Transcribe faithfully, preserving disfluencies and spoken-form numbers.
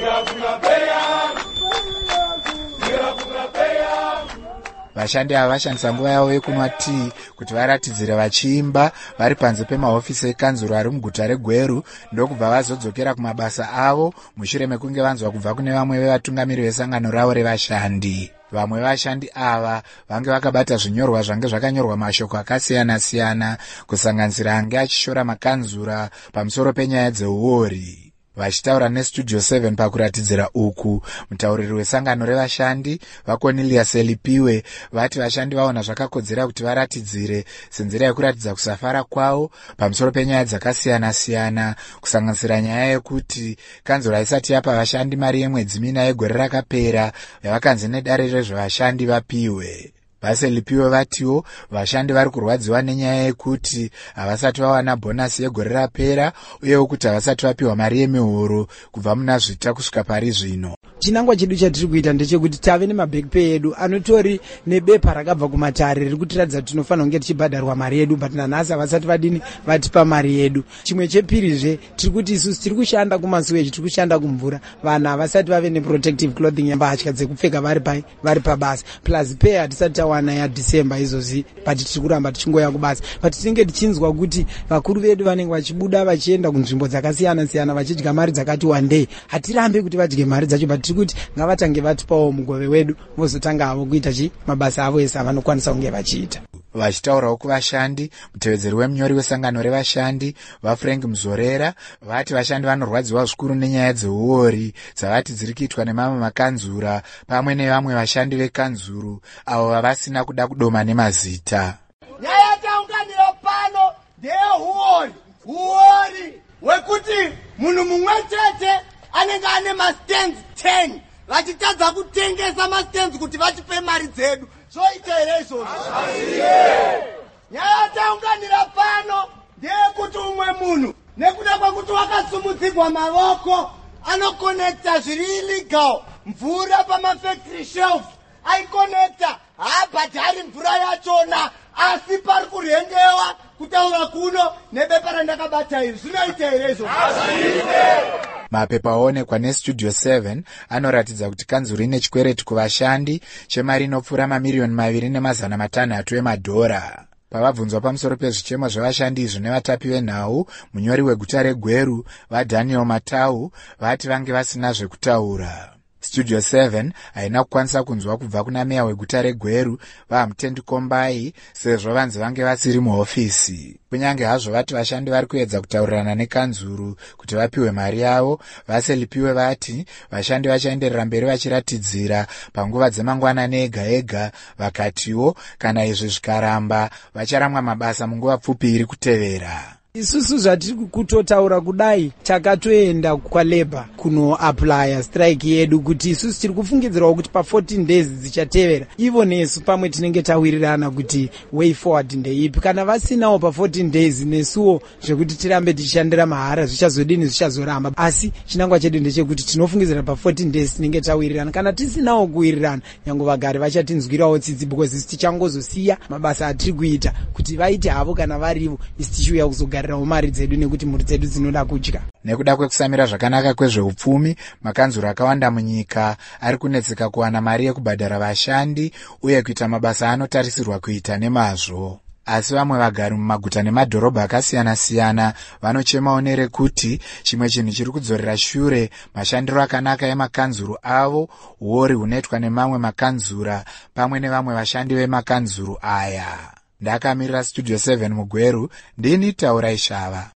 Vashandi ava vashandisa nguva yavo yekunwa tii kuti varatidzire vachiimba vari panze pemahofisi ekanzuro ari muguta reGweru ndokubva vazodzokera kumabasa avo mushure mekunge vanzwa kubva kune vamwe vevatungamiri vesangano ravo revashandi. Vamwe vashandi ava vange vakabata zvinyorwa zvange zvakanyorwa mashoko akasiyana-siyana kusanganisira ange achishora makanzura pamusoro penyaya dzeuori. Vachitaura neStudio seven pakuratidzira uku, mutauriri wesangano revashandi vaCornelius Elipiwe vati vashandi vaona zvakakodzera kuti varatidzire senzira yekuratidza kusafara kwavo pamusoro penyaya dzakasiyana-siyana kusanganisira nyaya yekuti kanzuro haisati yapa vashandi mari yemwedzi mina yegore rakapera yavakanzi nedare rezvevashandi vapiwe. VaSelipiwe vatiwo vashandi vari kurwadziwa nenyaya yekuti havasati vawana bhonasi yegore rapera uyewo kuti havasati vapiwa mari yemihoro kubva muna zvita kusvika pari zvino. Chinangwa chedu chatiri kuita ndechekuti tave nemaback pay edu anotori nebepa rakabva kumatare riri kutiratidza kuti tinofanira kunge tichibhadharwa mari yedu, but nanhasi havasati vadini vatipa mari yedu. Chimwe chepirizve tiri kuti isusu tiri kushanda kumasuweji, tiri kushanda kumvura, vanhu havasati vave neprotective clothing yembatya dzekupfeka vari pai vari pabasa, plus pay hatisati tawana yaDhisemba izvozvi, but tiri kuramba tichingoya kubasa. But tinenge tichinzwa kuti vakuru vedu vanenge vachibuda vachienda kunzvimbo dzakasiyana-siyana vachidya mari dzakati wandei. Hatirambe kuti vadye mari dzacho, but tiri kuti ngavatange vatipawo mugove wedu vozotanga havo kuita chi mabasa avo ese avanokwanisa kunge vachiita. Vachitaurawo kuvashandi, mutevedzeri wemunyori wesangano revashandi vaFrank Muzorera vati vashandi vanorwadziwa zvikuru nenyaya dzeuori dzavati dziri kuitwa nemamwe makanzura pamwe nevamwe vashandi vekanzuru avo vavasina kuda kudoma nemazita. Nyaya taunganira pano ndeyeuori, uori hwekuti munhu mumwe chete anenge ane mastands ten vachitadza kutengesa mastands kuti vachipe mari dzedu. Zvoita here izvozvo? Nyaya taunganira pano ndeyekuti umwe munhu nekuda kwekuti wakasumudzirwa mavoko anokonekta zviri illegal mvura pamafactory shelf, aikonekta haabhadhari mvura yachona, asi pari kurengewa kutaura kuno nebepa randakabata iri. Zvinoita here izvozvo? Mapepa aonekwa neStudio seven anoratidza kuti kanzuro ine chikwereti kuvashandi chemari inopfuura mamiriyoni maviri nemazana matanhatu emadhora. Pavabvunzwa pamusoro pezvichemo zvevashandi izvo nevatapi venhau, munyori weguta reGweru vaDaniel Matau vati vange vasina zvekutaura. Studio seven haina kukwanisa kunzwa kubva kuna meya weguta reGweru vaMutendi Kombai sezvo vanzi vange vasiri muhofisi. Kunyange hazvo vati vashandi vari kuedza kutaurirana nekanzuro kuti vapiwe mari yavo, vaSelipiwe vati vashandi vachaenderera mberi vachiratidzira panguva dzemangwanani ega ega, vakatiwo kana izvi zvikaramba vacharamwa mabasa munguva pfupi iri kutevera. Isusu zvatiri kutotaura kudai takatoenda kwaLabour kunoaplya strike yedu kuti isusu tiri kufungidzirawo kuti pa14 days dzichatevera ivo nesu pamwe tinenge tawirirana kuti way forward ndeipi. Kana vasinawo pa14 days nesuwo zvekuti tirambe tichishandira mahara zvichazodini zvichazoramba, asi chinangwa chedu ndechekuti tinofungidzira pa14 days tinenge tawirirana. Kana tisinawo kuwirirana nyange vagari vachatinzwirawo tsitsi because isi tichangozosiya mabasa atiri kuita kuti vaite havo kana varivo, isi tichiuya kuzogara mari dzedu nekuti mhuri dzedu dzinoda kudya. Nekuda kwekusamira zvakanaka kwezveupfumi, makanzuro akawanda munyika ari kunetseka kuwana mari yekubhadhara vashandi uye kuita mabasa anotarisirwa kuita nemazvo. Asi vamwe vagari mumaguta nemadhorobha akasiyana-siyana vanochemawo nerekuti chimwe chinhu chiri kudzorera shure mashandiro akanaka emakanzuro avo, uori hunoitwa nemamwe makanzura pamwe nevamwe vashandi vemakanzuro aya. Ndakamirira Studio seven muGweru, ndini Taura Ishava.